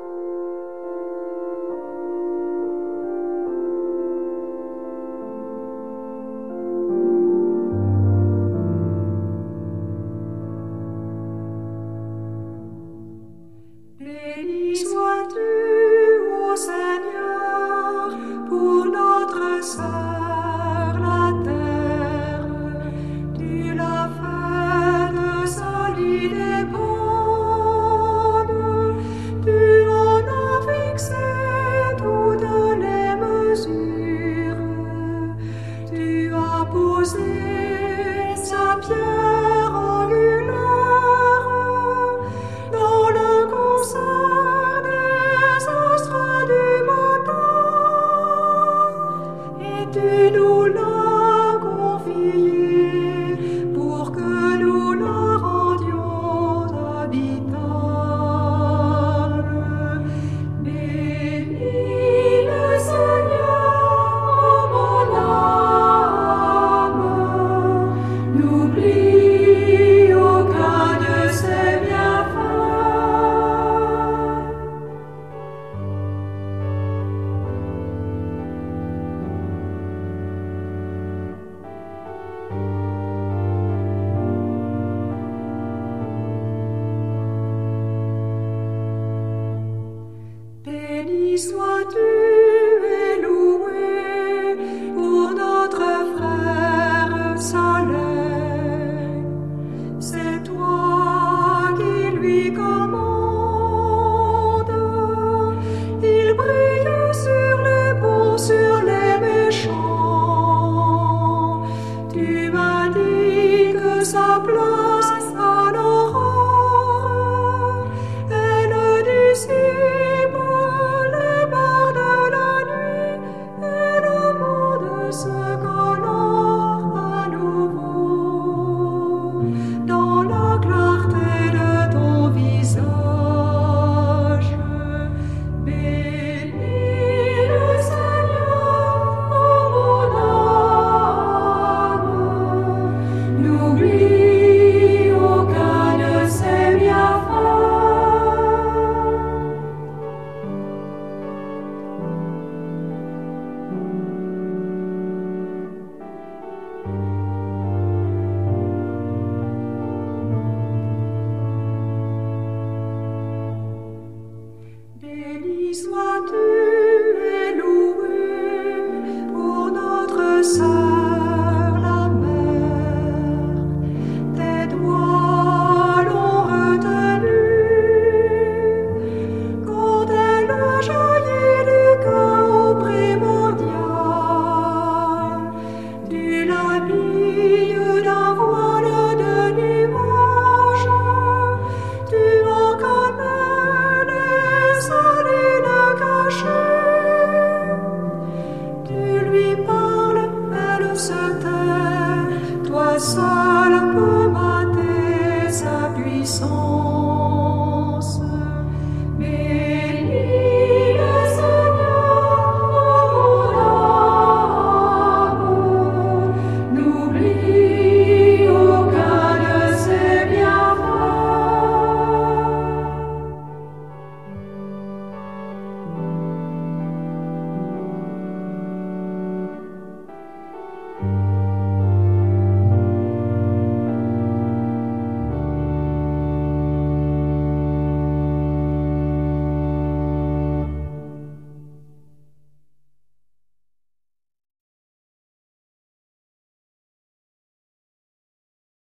Béni sois-tu, ô Seigneur, pour notre sœur la terre. Tu l'as faite solide et bonne, tu en as fixé toutes les mesures. Tu as posé sa pierre angulaire dans le concert des astres du matin, et tu nous l'as confié pour que nous la rendions habitable. Bénis le Seigneur, mon âme, n'oublie aucun de ses bienfaits. Béni sois-tu,